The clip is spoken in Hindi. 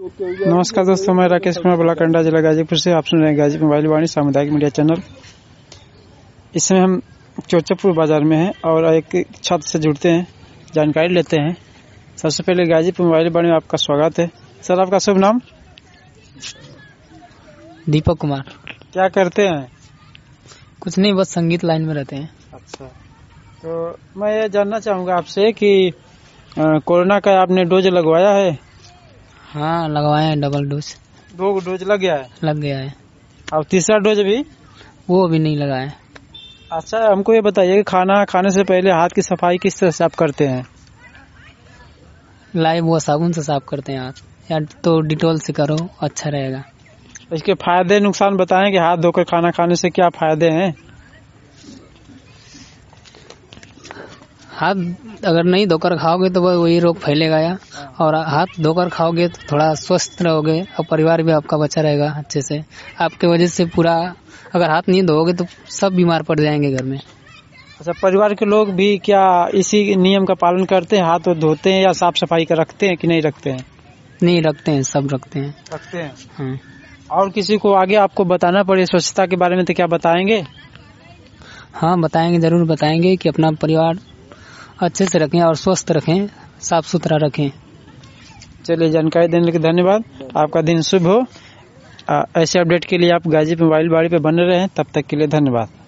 नमस्कार दोस्तों, मैं राकेश कुमार बलाकंडा, जिला गाजीपुर से। आप सुन रहे हैं गाजीपुर मोबाइल वाणी सामुदायिक मीडिया चैनल। इसमें हम चोचकपुर बाजार में हैं और एक छात्र से जुड़ते हैं, जानकारी लेते हैं। सबसे पहले गाजीपुर मोबाइल वाणी में आपका स्वागत है। सर, आपका शुभ नाम? दीपक कुमार। क्या करते हैं? कुछ नहीं, बस संगीत लाइन में रहते हैं। अच्छा, तो मैं ये जानना चाहूँगा आपसे कि कोरोना का आपने डोज लगवाया है? हाँ, लगवाए हैं, डबल डोज। 2 डोज लग गया है? लग गया है। और तीसरा डोज भी? वो अभी नहीं लगा है। अच्छा, हमको ये बताइए कि खाना खाने से पहले हाथ की सफाई किस तरह से आप करते हैं? लाइव वो साबुन से साफ करते हैं हाथ, या तो डिटॉल से करो, अच्छा रहेगा। इसके फायदे नुकसान बताएं कि हाथ धोकर खाना खाने से क्या फायदे हैं? हाथ अगर नहीं धोकर खाओगे तो वही रोग फैलेगा, या और हाथ धोकर खाओगे तो थोड़ा स्वस्थ रहोगे और परिवार भी आपका बचा रहेगा अच्छे से। आपके वजह से पूरा, अगर हाथ नहीं धोओगे तो सब बीमार पड़ जाएंगे घर में। अच्छा, परिवार के लोग भी क्या इसी नियम का पालन करते हैं? हाथ धोते हैं या साफ सफाई का रखते हैं कि नहीं रखते हैं? नहीं रखते हैं, सब रखते हैं। रखते हैं। हाँ। और किसी को आगे आपको बताना पड़े स्वच्छता के बारे में तो क्या बताएंगे? हाँ, बताएंगे, जरूर बताएंगे कि अपना परिवार अच्छे से रखें और स्वस्थ रखें, साफ सुथरा रखें। चलिए, जानकारी देने के लिए धन्यवाद। आपका दिन शुभ हो। ऐसे अपडेट के लिए आप गाजीपुर मोबाइल वाणी पे बने रहें। तब तक के लिए धन्यवाद।